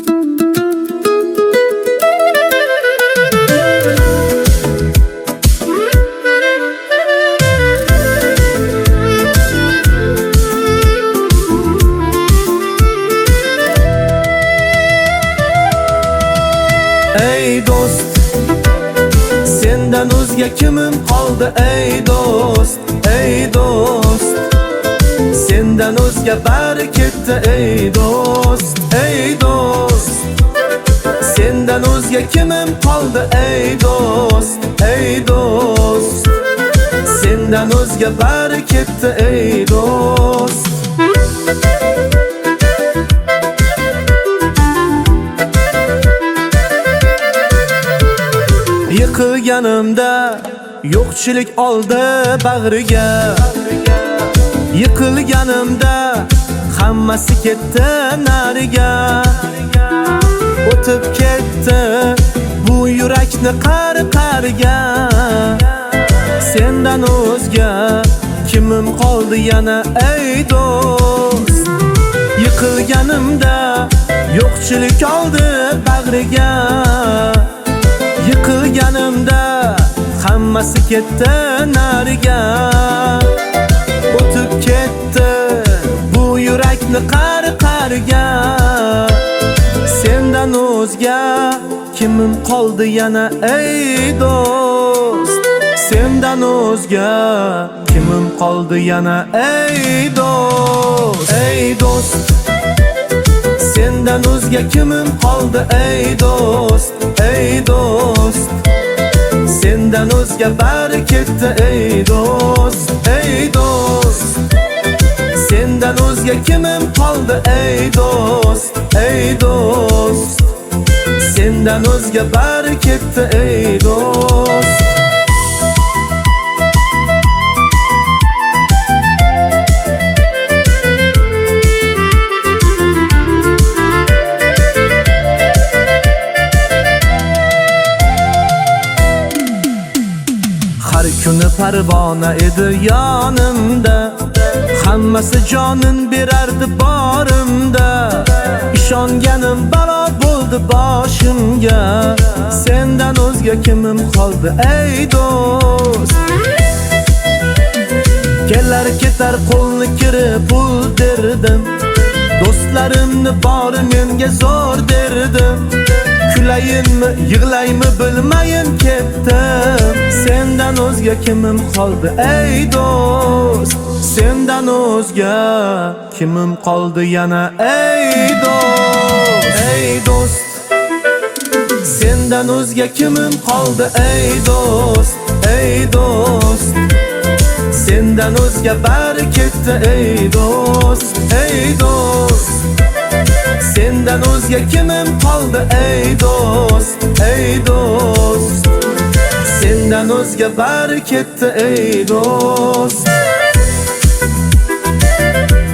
Ey dost, sendan o'zga kimim qoldi ey dost, ey dost. Sendan o'zga bari ketdi ey dost, ey dost. Sendan o'zga kimim qoldi ey dost, ey dost. Sendan o'zga bari ketdi ey dost. Yiqilganimda yo'qchilik oldi bag'riga. Yiqilganimda hammasi ketdi nariga. O'tib ketdi bu yurakni qari-qariga. Sendan o'zga kimim qoldi yana ey dost. Yiqilganimda yo'qchilik oldi bag'riga. Yiqilganimda hammasi ketdi nariga. O'tib ketdi bu yurakni qari-qariga. Sendan o'zga kimim qoldi yana ey dost. Sendan o'zga kimim qoldi yana ey dost. Ey dost, sendan o'zga kimim qoldi ey dost, ey dost. Sendan o'zga bari ketdi ey dost, ey dost. Sendan o'zga kimim qoldi ey dost, ey dost. Sendan o'zga bari ketdi ey dost. Har kuni parvona edi yonimda. Hammasi jonin berardi borimda. Ishonganim balo bo'ldi boshimga. Sendan o'zga kimim qoldi ey dost. Kelar ketar qo'lni kirib pul derdim. Do'stlarimni bori menga zo'r derdim. Kulayinmi, yig'laymi bilmayin ketdim. Sendan o'zga kimim qoldi ey dost. Sendan o'zga kimim qoldi yana ey dost. Ey dost, sendan o'zga kimim qoldi ey dost, ey dost. Sendan o'zga bari ketdi ey dost, ey dost. Sendan o'zga kimim qoldi ey dost, ey dost. Sendan o'zga bari ketdi ey dost.